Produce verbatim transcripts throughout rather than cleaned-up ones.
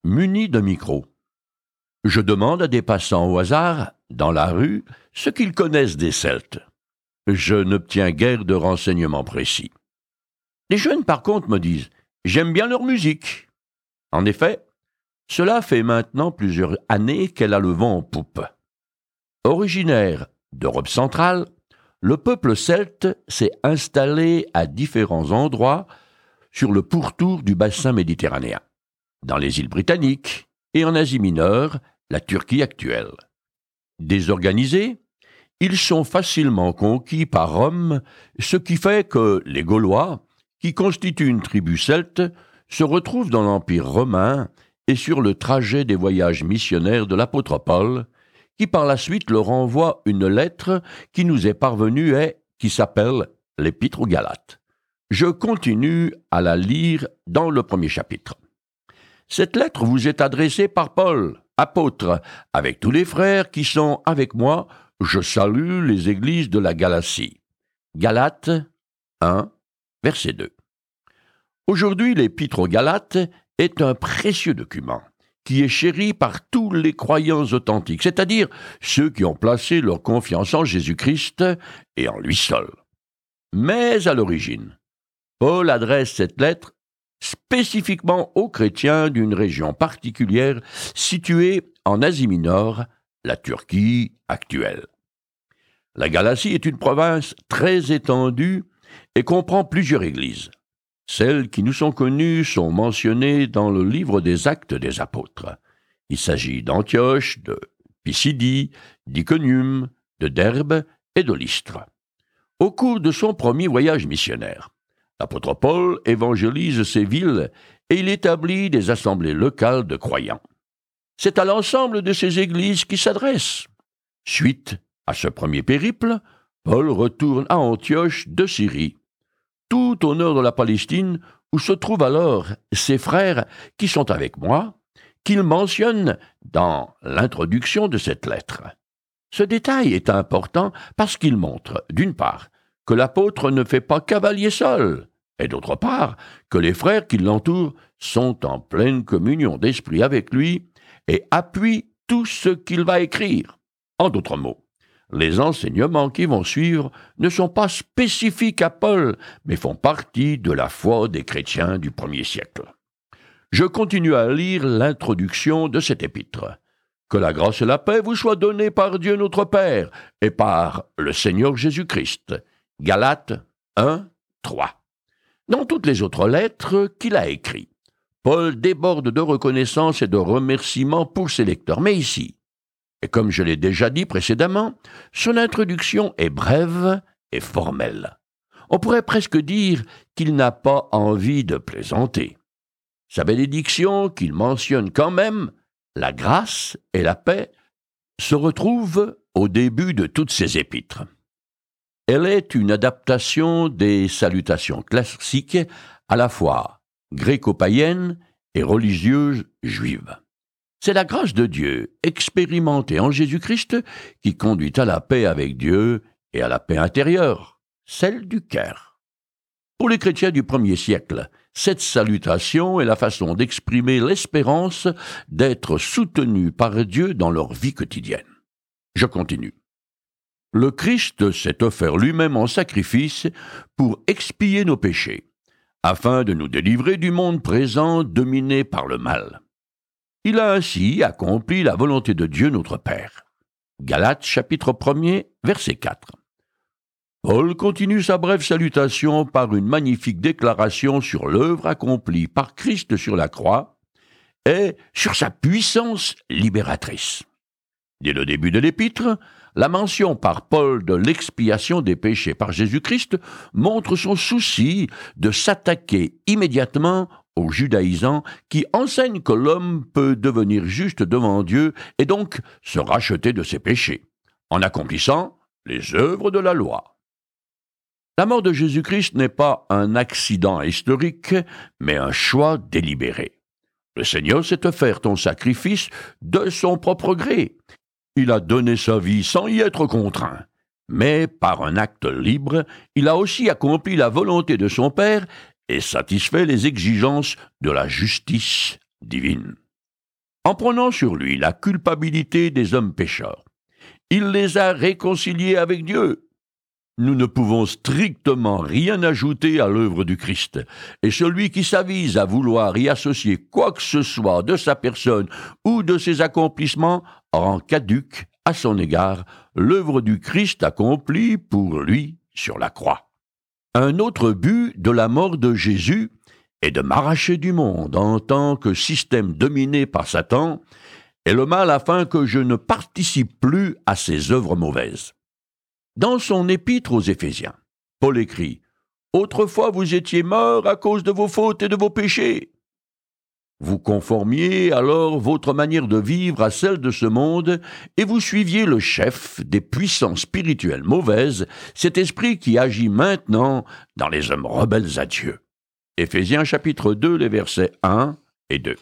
muni d'un micro. Je demande à des passants au hasard, dans la rue, ce qu'ils connaissent des Celtes. Je n'obtiens guère de renseignements précis. Les jeunes, par contre, me disent « J'aime bien leur musique ». En effet, cela fait maintenant plusieurs années qu'elle a le vent en poupe. Originaire d'Europe centrale, le peuple celte s'est installé à différents endroits sur le pourtour du bassin méditerranéen, dans les îles britanniques et en Asie mineure, la Turquie actuelle. Désorganisés, ils sont facilement conquis par Rome, ce qui fait que les Gaulois, qui constituent une tribu celte, se retrouvent dans l'Empire romain et sur le trajet des voyages missionnaires de l'apôtre Paul, qui par la suite leur envoie une lettre qui nous est parvenue et qui s'appelle l'Épître aux Galates. Je continue à la lire dans le premier chapitre. Cette lettre vous est adressée par Paul, apôtre, avec tous les frères qui sont avec moi. Je salue les églises de la Galatie. Galates un, verset deux. Aujourd'hui, l'Épître aux Galates est un précieux document qui est chéri par tous les croyants authentiques, c'est-à-dire ceux qui ont placé leur confiance en Jésus-Christ et en lui seul. Mais à l'origine, Paul adresse cette lettre spécifiquement aux chrétiens d'une région particulière située en Asie mineure, la Turquie actuelle. La Galatie est une province très étendue et comprend plusieurs églises. Celles qui nous sont connues sont mentionnées dans le livre des Actes des Apôtres. Il s'agit d'Antioche, de Pisidie, d'Iconium, de Derbe et de Lystre. Au cours de son premier voyage missionnaire, l'apôtre Paul évangélise ces villes et il établit des assemblées locales de croyants. C'est à l'ensemble de ces églises qu'il s'adresse. Suite à ce premier périple, Paul retourne à Antioche de Syrie, tout au nord de la Palestine, où se trouvent alors ses frères qui sont avec moi, qu'il mentionne dans l'introduction de cette lettre. Ce détail est important parce qu'il montre, d'une part, que l'apôtre ne fait pas cavalier seul, et d'autre part, que les frères qui l'entourent sont en pleine communion d'esprit avec lui et appuient tout ce qu'il va écrire. En d'autres mots, les enseignements qui vont suivre ne sont pas spécifiques à Paul, mais font partie de la foi des chrétiens du premier siècle. Je continue à lire l'introduction de cet épître. Que la grâce et la paix vous soient données par Dieu notre Père et par le Seigneur Jésus-Christ. Galates un, trois. Dans toutes les autres lettres qu'il a écrites, Paul déborde de reconnaissance et de remerciements pour ses lecteurs. Mais ici, et comme je l'ai déjà dit précédemment, son introduction est brève et formelle. On pourrait presque dire qu'il n'a pas envie de plaisanter. Sa bénédiction, qu'il mentionne quand même, la grâce et la paix, se retrouve au début de toutes ses épîtres. Elle est une adaptation des salutations classiques à la fois gréco-païennes et religieuses juives. C'est la grâce de Dieu, expérimentée en Jésus-Christ, qui conduit à la paix avec Dieu et à la paix intérieure, celle du cœur. Pour les chrétiens du premier siècle, cette salutation est la façon d'exprimer l'espérance d'être soutenus par Dieu dans leur vie quotidienne. Je continue. Le Christ s'est offert lui-même en sacrifice pour expier nos péchés, afin de nous délivrer du monde présent dominé par le mal. Il a ainsi accompli la volonté de Dieu notre Père. Galates chapitre premier, verset quatre. Paul continue sa brève salutation par une magnifique déclaration sur l'œuvre accomplie par Christ sur la croix et sur sa puissance libératrice. Dès le début de l'épître, la mention par Paul de l'expiation des péchés par Jésus-Christ montre son souci de s'attaquer immédiatement aux judaïsants qui enseignent que l'homme peut devenir juste devant Dieu et donc se racheter de ses péchés, en accomplissant les œuvres de la loi. La mort de Jésus-Christ n'est pas un accident historique, mais un choix délibéré. Le Seigneur s'est offert en sacrifice de son propre gré. Il a donné sa vie sans y être contraint. Mais par un acte libre, il a aussi accompli la volonté de son Père et satisfait les exigences de la justice divine. en prenant sur lui la culpabilité des hommes pécheurs. Il les a réconciliés avec Dieu. Nous ne pouvons strictement rien ajouter à l'œuvre du Christ, et celui qui s'avise à vouloir y associer quoi que ce soit de sa personne ou de ses accomplissements rend caduque, à son égard, l'œuvre du Christ accomplie pour lui sur la croix. Un autre but de la mort de Jésus est de m'arracher du monde en tant que système dominé par Satan, et le mal afin que je ne participe plus à ses œuvres mauvaises. Dans son épître aux Éphésiens, Paul écrit « Autrefois vous étiez morts à cause de vos fautes et de vos péchés. Vous conformiez alors votre manière de vivre à celle de ce monde et vous suiviez le chef des puissances spirituelles mauvaises, cet esprit qui agit maintenant dans les hommes rebelles à Dieu. » Éphésiens chapitre deux, les versets un et deux.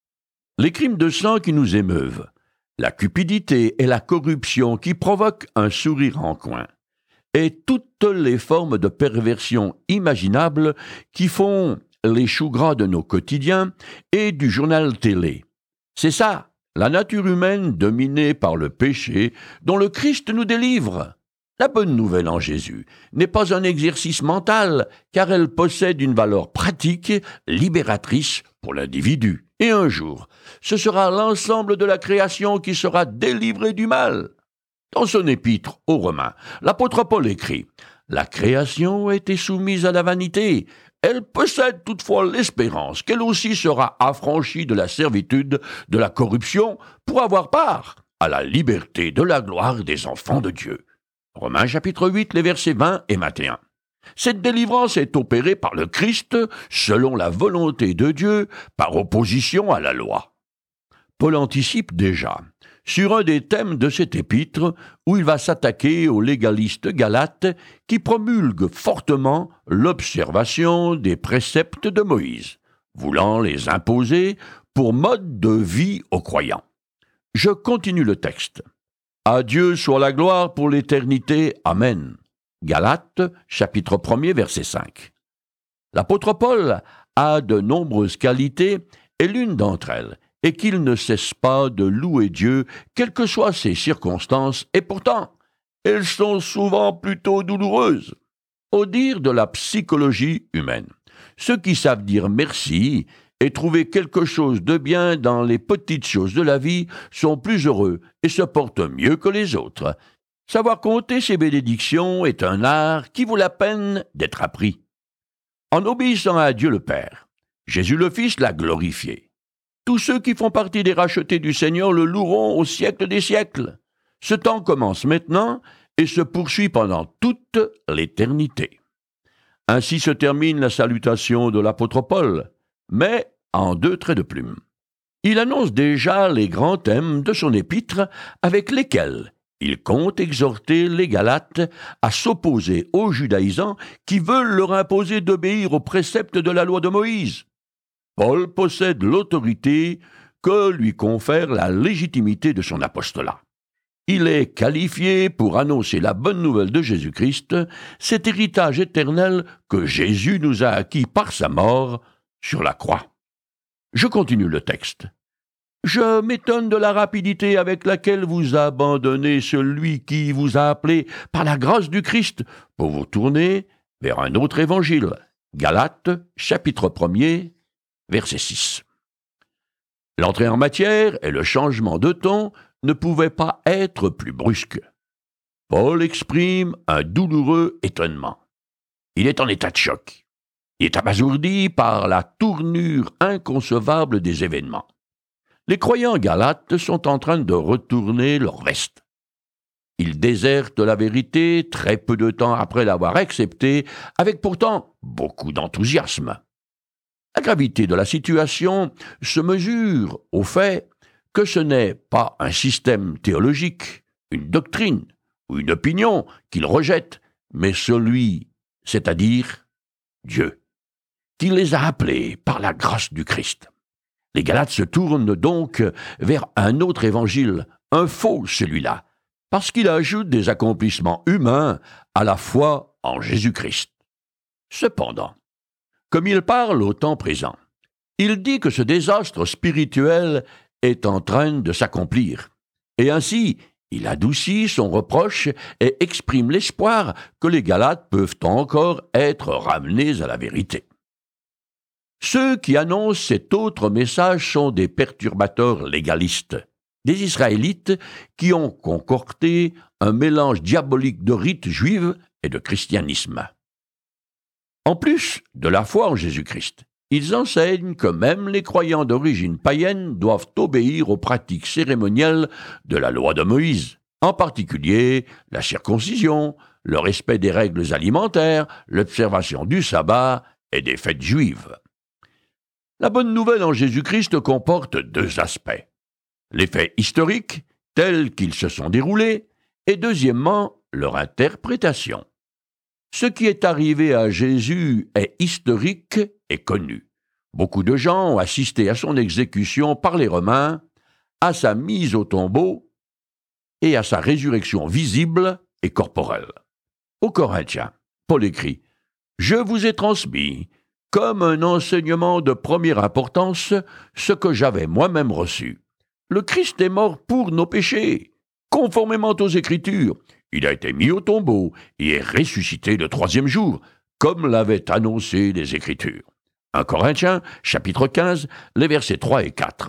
Les crimes de sang qui nous émeuvent, la cupidité et la corruption qui provoquent un sourire en coin, et toutes les formes de perversion imaginables qui font les choux gras de nos quotidiens et du journal télé. C'est ça, la nature humaine dominée par le péché dont le Christ nous délivre. La bonne nouvelle en Jésus n'est pas un exercice mental, car elle possède une valeur pratique, libératrice pour l'individu. Et un jour, ce sera l'ensemble de la création qui sera délivrée du mal. Dans son épître aux Romains, l'apôtre Paul écrit « La création a été soumise à la vanité. Elle possède toutefois l'espérance qu'elle aussi sera affranchie de la servitude, de la corruption, pour avoir part à la liberté de la gloire des enfants de Dieu. » Romains chapitre huit, les versets vingt et vingt et un. Cette délivrance est opérée par le Christ selon la volonté de Dieu, par opposition à la loi. Paul anticipe déjà sur un des thèmes de cet épître où il va s'attaquer aux légalistes galates qui promulguent fortement l'observation des préceptes de Moïse, voulant les imposer pour mode de vie aux croyants. Je continue le texte. À Dieu soit la gloire pour l'éternité. Amen. Galates, chapitre premier, verset cinq. L'apôtre Paul a de nombreuses qualités, et l'une d'entre elles est qu'il ne cesse pas de louer Dieu, quelles que soient ses circonstances, et pourtant, elles sont souvent plutôt douloureuses. Au dire de la psychologie humaine, ceux qui savent dire merci et trouver quelque chose de bien dans les petites choses de la vie sont plus heureux et se portent mieux que les autres. Savoir compter ses bénédictions est un art qui vaut la peine d'être appris. En obéissant à Dieu le Père, Jésus le Fils l'a glorifié. Tous ceux qui font partie des rachetés du Seigneur le loueront au siècle des siècles. Ce temps commence maintenant et se poursuit pendant toute l'éternité. Ainsi se termine la salutation de l'apôtre Paul, mais en deux traits de plume. Il annonce déjà les grands thèmes de son épître avec lesquels il compte exhorter les Galates à s'opposer aux judaïsants qui veulent leur imposer d'obéir aux préceptes de la loi de Moïse. Paul possède l'autorité que lui confère la légitimité de son apostolat. Il est qualifié pour annoncer la bonne nouvelle de Jésus-Christ, cet héritage éternel que Jésus nous a acquis par sa mort sur la croix. Je continue le texte. Je m'étonne de la rapidité avec laquelle vous abandonnez celui qui vous a appelé par la grâce du Christ pour vous tourner vers un autre évangile. Galates, chapitre premier, verset six. L'entrée en matière et le changement de ton ne pouvaient pas être plus brusques. Paul exprime un douloureux étonnement. Il est en état de choc. Il est abasourdi par la tournure inconcevable des événements. Les croyants galates sont en train de retourner leur veste. Ils désertent la vérité très peu de temps après l'avoir acceptée, avec pourtant beaucoup d'enthousiasme. La gravité de la situation se mesure au fait que ce n'est pas un système théologique, une doctrine ou une opinion qu'ils rejettent, mais celui, c'est-à-dire Dieu, qui les a appelés par la grâce du Christ. Les Galates se tournent donc vers un autre évangile, un faux celui-là, parce qu'il ajoute des accomplissements humains à la foi en Jésus-Christ. Cependant, comme il parle au temps présent, il dit que ce désastre spirituel est en train de s'accomplir. Et ainsi, il adoucit son reproche et exprime l'espoir que les Galates peuvent encore être ramenés à la vérité. Ceux qui annoncent cet autre message sont des perturbateurs légalistes, des Israélites qui ont concocté un mélange diabolique de rites juifs et de christianisme. En plus de la foi en Jésus-Christ, ils enseignent que même les croyants d'origine païenne doivent obéir aux pratiques cérémonielles de la loi de Moïse, en particulier la circoncision, le respect des règles alimentaires, l'observation du sabbat et des fêtes juives. La bonne nouvelle en Jésus-Christ comporte deux aspects. Les faits historiques, tels qu'ils se sont déroulés, et deuxièmement, leur interprétation. Ce qui est arrivé à Jésus est historique et connu. Beaucoup de gens ont assisté à son exécution par les Romains, à sa mise au tombeau et à sa résurrection visible et corporelle. Aux Corinthiens, Paul écrit « Je vous ai transmis, comme un enseignement de première importance, ce que j'avais moi-même reçu. Le Christ est mort pour nos péchés, conformément aux Écritures. Il a été mis au tombeau et est ressuscité le troisième jour, comme l'avaient annoncé les Écritures. » un Corinthiens, chapitre quinze, les versets trois et quatre.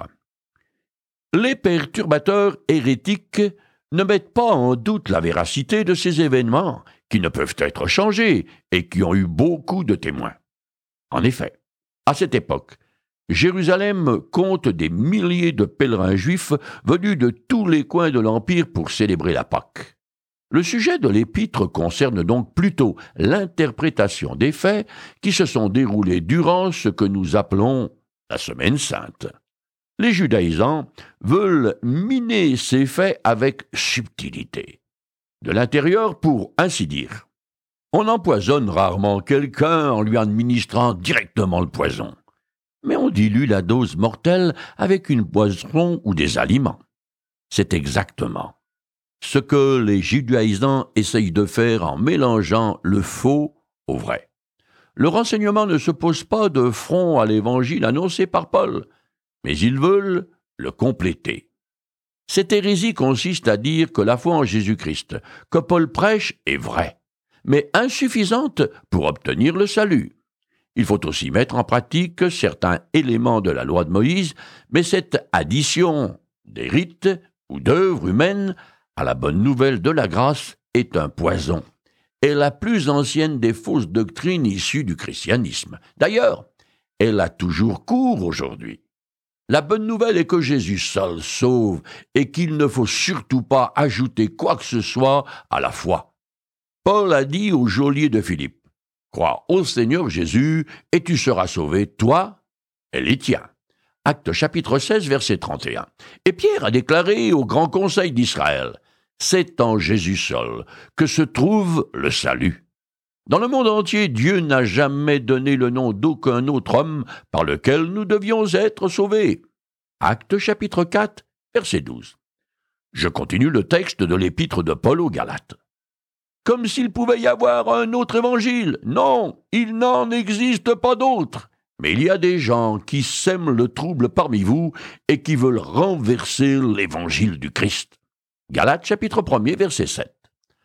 Les perturbateurs hérétiques ne mettent pas en doute la véracité de ces événements, qui ne peuvent être changés et qui ont eu beaucoup de témoins. En effet, à cette époque, Jérusalem compte des milliers de pèlerins juifs venus de tous les coins de l'Empire pour célébrer la Pâque. Le sujet de l'épître concerne donc plutôt l'interprétation des faits qui se sont déroulés durant ce que nous appelons la Semaine sainte. Les judaïsants veulent miner ces faits avec subtilité, de l'intérieur pour ainsi dire. On empoisonne rarement quelqu'un en lui administrant directement le poison, mais on dilue la dose mortelle avec une boisson ou des aliments. C'est exactement ce que les judaïsants essayent de faire en mélangeant le faux au vrai. Le renseignement ne s'oppose pas de front à l'évangile annoncé par Paul, mais ils veulent le compléter. Cette hérésie consiste à dire que la foi en Jésus-Christ que Paul prêche est vraie, mais insuffisante pour obtenir le salut. Il faut aussi mettre en pratique certains éléments de la loi de Moïse, mais cette addition des rites ou d'œuvres humaines à la bonne nouvelle de la grâce est un poison, est la plus ancienne des fausses doctrines issues du christianisme. D'ailleurs, elle a toujours cours aujourd'hui. La bonne nouvelle est que Jésus seul sauve et qu'il ne faut surtout pas ajouter quoi que ce soit à la foi. Paul a dit au geôlier de Philippe, « Crois au Seigneur Jésus et tu seras sauvé, toi et les tiens. » Actes chapitre seize, verset trente et un. Et Pierre a déclaré au Grand Conseil d'Israël, « C'est en Jésus seul que se trouve le salut. » Dans le monde entier, Dieu n'a jamais donné le nom d'aucun autre homme par lequel nous devions être sauvés. Actes chapitre quatre, verset douze. Je continue le texte de l'épître de Paul aux Galates. Comme s'il pouvait y avoir un autre évangile. Non, il n'en existe pas d'autre. Mais il y a des gens qui sèment le trouble parmi vous et qui veulent renverser l'évangile du Christ. Galates chapitre premier, verset sept.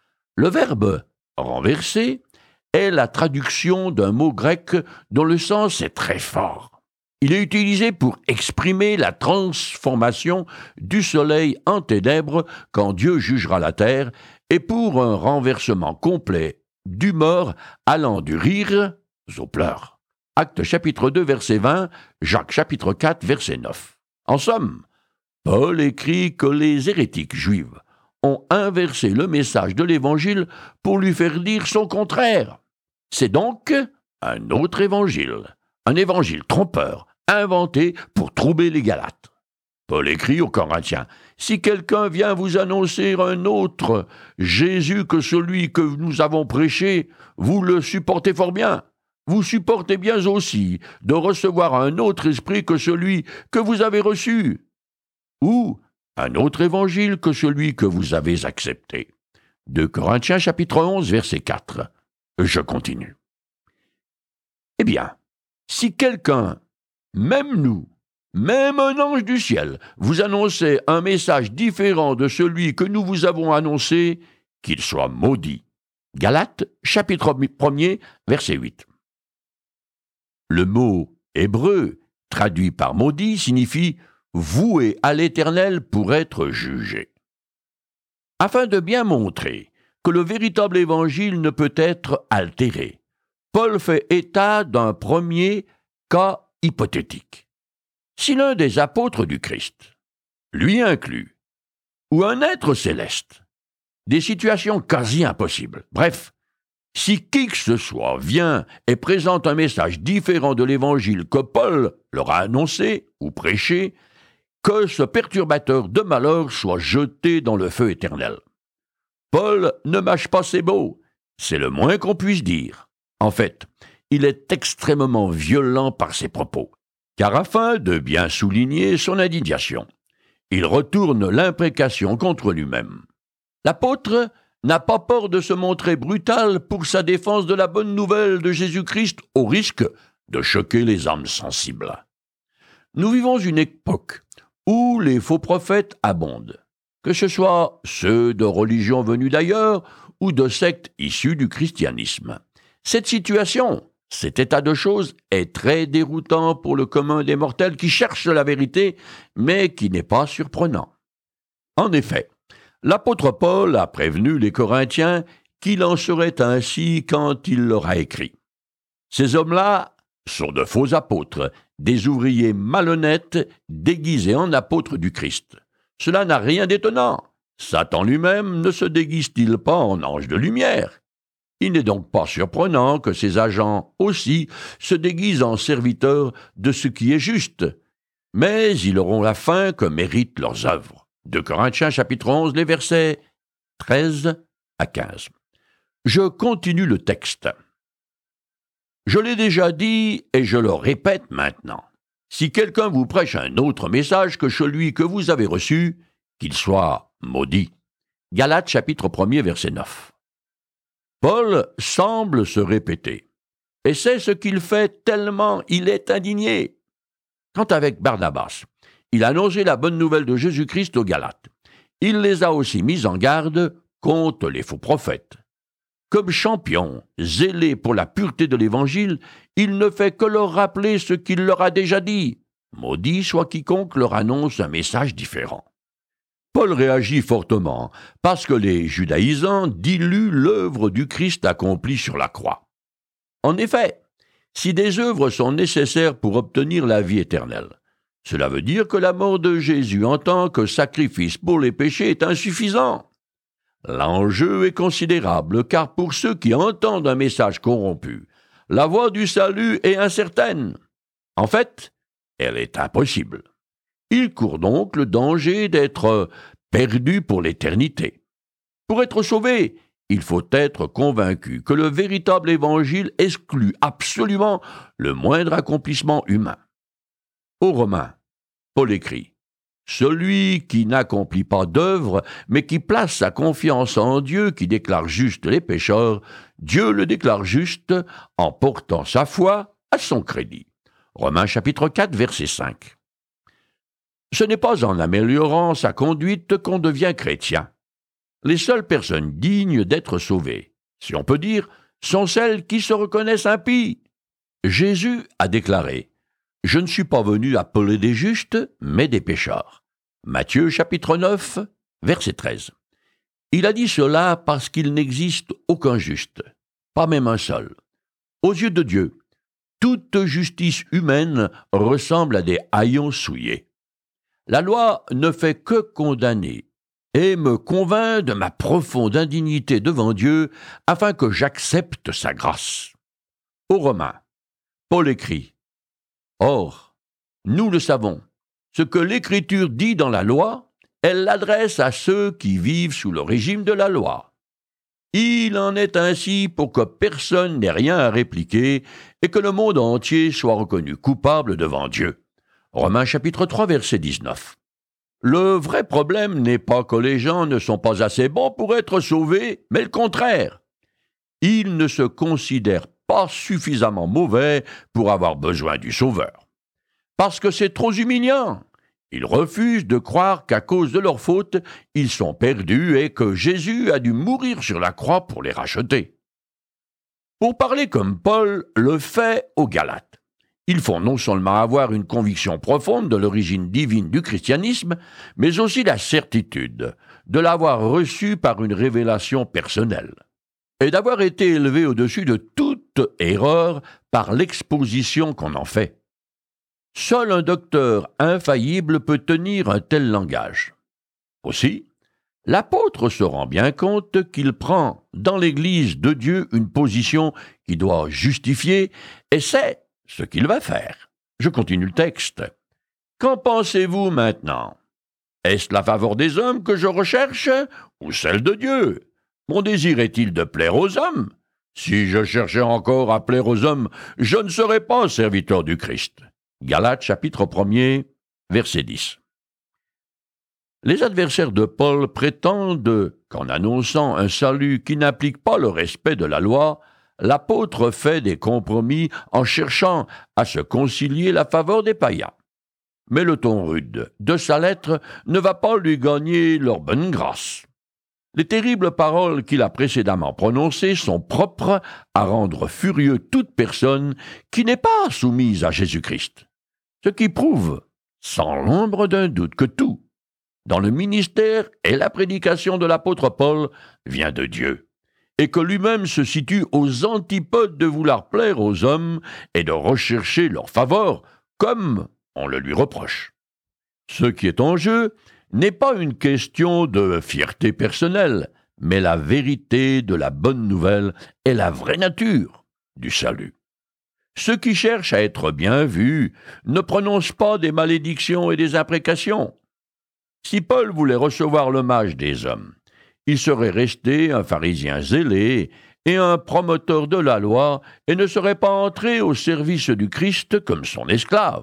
Le verbe « renverser » est la traduction d'un mot grec dont le sens est très fort. Il est utilisé pour exprimer la transformation du soleil en ténèbres quand Dieu jugera la terre et pour un renversement complet d'humeur allant du rire aux pleurs. Actes chapitre deux, verset vingt, Jacques chapitre quatre, verset neuf. En somme, Paul écrit que les hérétiques juifs ont inversé le message de l'Évangile pour lui faire dire son contraire. C'est donc un autre évangile, un évangile trompeur, inventé pour troubler les Galates. Paul écrit aux Corinthiens, « Si quelqu'un vient vous annoncer un autre Jésus que celui que nous avons prêché, vous le supportez fort bien. Vous supportez bien aussi de recevoir un autre esprit que celui que vous avez reçu, ou un autre évangile que celui que vous avez accepté. » deux Corinthiens chapitre onze, verset quatre. Je continue. Eh bien, si quelqu'un, même nous, même un ange du ciel vous annonçait un message différent de celui que nous vous avons annoncé, qu'il soit maudit. Galates, chapitre premier, verset huit. Le mot hébreu, traduit par maudit, signifie voué à l'Éternel pour être jugé. Afin de bien montrer que le véritable évangile ne peut être altéré, Paul fait état d'un premier cas hypothétique. Si l'un des apôtres du Christ, lui inclus, ou un être céleste, des situations quasi impossibles, bref, si qui que ce soit vient et présente un message différent de l'évangile que Paul leur a annoncé ou prêché, que ce perturbateur de malheur soit jeté dans le feu éternel. Paul ne mâche pas ses mots, c'est le moins qu'on puisse dire. En fait, il est extrêmement violent par ses propos, car afin de bien souligner son indignation, il retourne l'imprécation contre lui-même. L'apôtre n'a pas peur de se montrer brutal pour sa défense de la bonne nouvelle de Jésus-Christ au risque de choquer les âmes sensibles. Nous vivons une époque où les faux prophètes abondent, que ce soit ceux de religions venues d'ailleurs ou de sectes issues du christianisme. Cette situation, cet état de choses est très déroutant pour le commun des mortels qui cherchent la vérité, mais qui n'est pas surprenant. En effet, l'apôtre Paul a prévenu les Corinthiens qu'il en serait ainsi quand il leur a écrit. Ces hommes-là sont de faux apôtres, des ouvriers malhonnêtes déguisés en apôtres du Christ. Cela n'a rien d'étonnant. Satan lui-même ne se déguise-t-il pas en ange de lumière? Il n'est donc pas surprenant que ses agents aussi se déguisent en serviteurs de ce qui est juste. Mais ils auront la fin que méritent leurs œuvres. deux Corinthiens chapitre onze, les versets treize à quinze. Je continue le texte. Je l'ai déjà dit et je le répète maintenant. Si quelqu'un vous prêche un autre message que celui que vous avez reçu, qu'il soit maudit. Galates chapitre premier, verset neuf. Paul semble se répéter, et c'est ce qu'il fait tellement il est indigné. Quand avec Barnabas, il a annoncé la bonne nouvelle de Jésus-Christ aux Galates, il les a aussi mis en garde contre les faux prophètes. Comme champion, zélé pour la pureté de l'Évangile, il ne fait que leur rappeler ce qu'il leur a déjà dit. Maudit soit quiconque leur annonce un message différent. Paul réagit fortement parce que les judaïsants diluent l'œuvre du Christ accomplie sur la croix. En effet, si des œuvres sont nécessaires pour obtenir la vie éternelle, cela veut dire que la mort de Jésus en tant que sacrifice pour les péchés est insuffisant. L'enjeu est considérable, car pour ceux qui entendent un message corrompu, la voie du salut est incertaine. En fait, elle est impossible. Ils courent donc le danger d'être perdus pour l'éternité. Pour être sauvés, il faut être convaincu que le véritable évangile exclut absolument le moindre accomplissement humain. Aux Romains, Paul écrit: celui qui n'accomplit pas d'œuvre, mais qui place sa confiance en Dieu qui déclare juste les pécheurs, Dieu le déclare juste en portant sa foi à son crédit. Romains chapitre quatre, verset cinq. Ce n'est pas en améliorant sa conduite qu'on devient chrétien. Les seules personnes dignes d'être sauvées, si on peut dire, sont celles qui se reconnaissent impies. Jésus a déclaré: « Je ne suis pas venu appeler des justes, mais des pécheurs. » Matthieu chapitre neuf, verset treize. Il a dit cela parce qu'il n'existe aucun juste, pas même un seul. Aux yeux de Dieu, toute justice humaine ressemble à des haillons souillés. La loi ne fait que condamner et me convainc de ma profonde indignité devant Dieu afin que j'accepte sa grâce. Aux Romains, Paul écrit: « Or, nous le savons, ce que l'Écriture dit dans la loi, elle l'adresse à ceux qui vivent sous le régime de la loi. Il en est ainsi pour que personne n'ait rien à répliquer et que le monde entier soit reconnu coupable devant Dieu. » Romains chapitre trois, verset dix-neuf. Le vrai problème n'est pas que les gens ne sont pas assez bons pour être sauvés, mais le contraire. Ils ne se considèrent pas suffisamment mauvais pour avoir besoin du Sauveur. parce que c'est trop humiliant. Ils refusent de croire qu'à cause de leur faute, ils sont perdus et que Jésus a dû mourir sur la croix pour les racheter. Pour parler comme Paul le fait aux Galates, il faut non seulement avoir une conviction profonde de l'origine divine du christianisme, mais aussi la certitude de l'avoir reçu par une révélation personnelle et d'avoir été élevé au-dessus de toute erreur par l'exposition qu'on en fait. Seul un docteur infaillible peut tenir un tel langage. Aussi, l'apôtre se rend bien compte qu'il prend dans l'Église de Dieu une position qui doit justifier, et c'est ce qu'il va faire. Je continue le texte. Qu'en pensez-vous maintenant? Est-ce la faveur des hommes que je recherche ou celle de Dieu? Mon désir est-il de plaire aux hommes? Si je cherchais encore à plaire aux hommes, je ne serais pas serviteur du Christ. Galates chapitre premier, verset dix. Les adversaires de Paul prétendent qu'en annonçant un salut qui n'implique pas le respect de la loi, l'apôtre fait des compromis en cherchant à se concilier la faveur des païens. Mais le ton rude de sa lettre ne va pas lui gagner leur bonne grâce. Les terribles paroles qu'il a précédemment prononcées sont propres à rendre furieux toute personne qui n'est pas soumise à Jésus-Christ. Ce qui prouve, sans l'ombre d'un doute, que tout, dans le ministère et la prédication de l'apôtre Paul, vient de Dieu, et que lui-même se situe aux antipodes de vouloir plaire aux hommes et de rechercher leur faveur, comme on le lui reproche. Ce qui est en jeu n'est pas une question de fierté personnelle, mais la vérité de la bonne nouvelle et la vraie nature du salut. Ceux qui cherchent à être bien vus ne prononcent pas des malédictions et des imprécations. Si Paul voulait recevoir l'hommage des hommes, il serait resté un pharisien zélé et un promoteur de la loi et ne serait pas entré au service du Christ comme son esclave.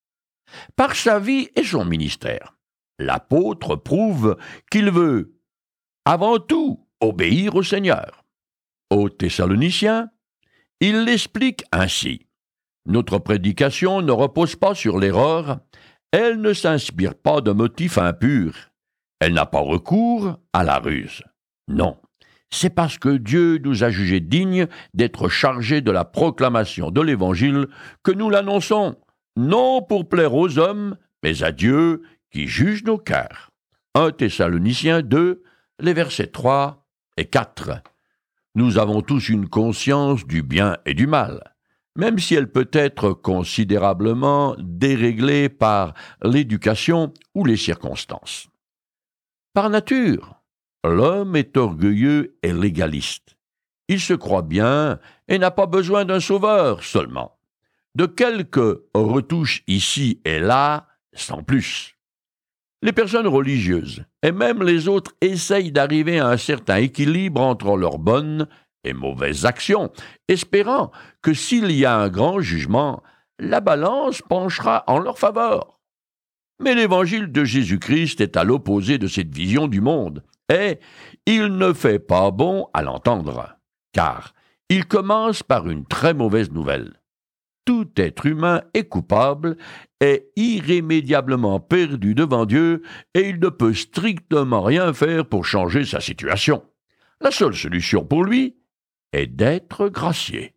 Par sa vie et son ministère, l'apôtre prouve qu'il veut, avant tout, obéir au Seigneur. Aux Thessaloniciens, il l'explique ainsi. Notre prédication ne repose pas sur l'erreur, elle ne s'inspire pas de motifs impurs, elle n'a pas recours à la ruse. Non, c'est parce que Dieu nous a jugés dignes d'être chargés de la proclamation de l'Évangile que nous l'annonçons, non pour plaire aux hommes, mais à Dieu qui juge nos cœurs. un Thessaloniciens deux, les versets trois et quatre. Nous avons tous une conscience du bien et du mal, même si elle peut être considérablement déréglée par l'éducation ou les circonstances. Par nature, l'homme est orgueilleux et légaliste. Il se croit bien et n'a pas besoin d'un sauveur seulement, de quelques retouches ici et là, sans plus. Les personnes religieuses, et même les autres, essayent d'arriver à un certain équilibre entre leurs bonnes et mauvaises actions, espérant que s'il y a un grand jugement, la balance penchera en leur faveur. Mais l'évangile de Jésus-Christ est à l'opposé de cette vision du monde, et il ne fait pas bon à l'entendre, car il commence par une très mauvaise nouvelle. Tout être humain est coupable, est irrémédiablement perdu devant Dieu, et il ne peut strictement rien faire pour changer sa situation. La seule solution pour lui est d'être gracié.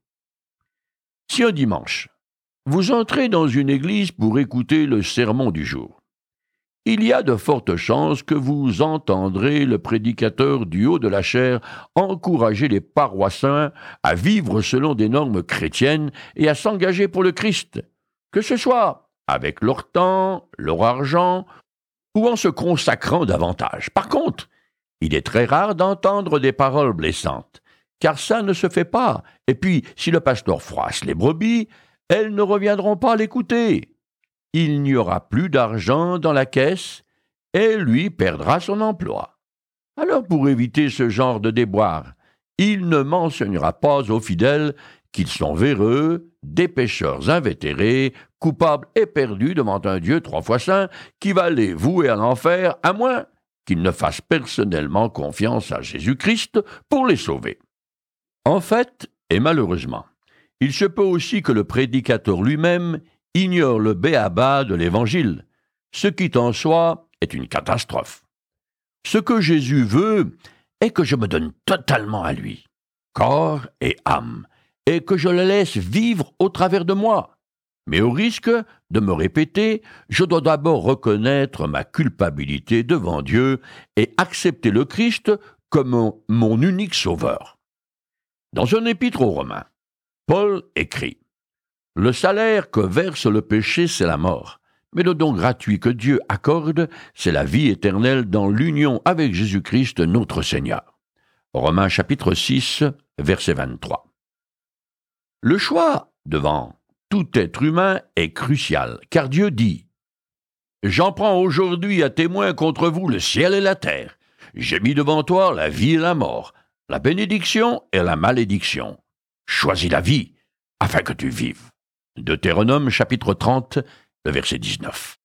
Si un dimanche, vous entrez dans une église pour écouter le sermon du jour, il y a de fortes chances que vous entendrez le prédicateur du haut de la chaire encourager les paroissiens à vivre selon des normes chrétiennes et à s'engager pour le Christ, que ce soit avec leur temps, leur argent ou en se consacrant davantage. Par contre, il est très rare d'entendre des paroles blessantes, car ça ne se fait pas. Et puis, si le pasteur froisse les brebis, elles ne reviendront pas l'écouter. Il n'y aura plus d'argent dans la caisse et lui perdra son emploi. Alors, pour éviter ce genre de déboire, il ne mentionnera pas aux fidèles qu'ils sont véreux, des pécheurs invétérés, coupables et perdus devant un Dieu trois fois saint qui va les vouer à l'enfer, à moins qu'ils ne fassent personnellement confiance à Jésus-Christ pour les sauver. En fait, et malheureusement, il se peut aussi que le prédicateur lui-même ignorent le béaba de l'Évangile, ce qui en soi est une catastrophe. Ce que Jésus veut est que je me donne totalement à lui, corps et âme, et que je le laisse vivre au travers de moi. Mais au risque de me répéter, je dois d'abord reconnaître ma culpabilité devant Dieu et accepter le Christ comme mon, mon unique sauveur. Dans un épître aux Romains, Paul écrit « Le salaire que verse le péché, c'est la mort, mais le don gratuit que Dieu accorde, c'est la vie éternelle dans l'union avec Jésus-Christ notre Seigneur. » Romains chapitre six, verset vingt-trois. Le choix devant tout être humain est crucial, car Dieu dit « J'en prends aujourd'hui à témoin contre vous le ciel et la terre. J'ai mis devant toi la vie et la mort, la bénédiction et la malédiction. Choisis la vie, afin que tu vives. » Deutéronome chapitre trente, le verset dix-neuf.